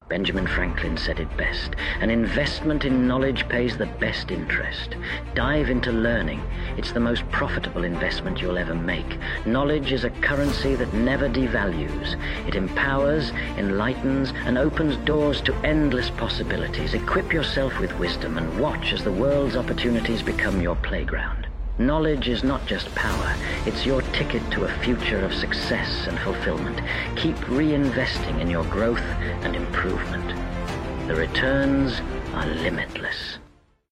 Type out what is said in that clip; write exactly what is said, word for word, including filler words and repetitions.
Benjamin Franklin said it best. An investment in knowledge pays the best interest. Dive into learning. It's the most profitable investment you'll ever make. Knowledge is a currency that never devalues. It empowers, enlightens, and opens doors to endless possibilities. Equip yourself with wisdom and watch as the world's opportunities become your playground. Knowledge is not just power, it's your ticket to a future of success and fulfillment. Keep reinvesting in your growth and improvement. The returns are limitless.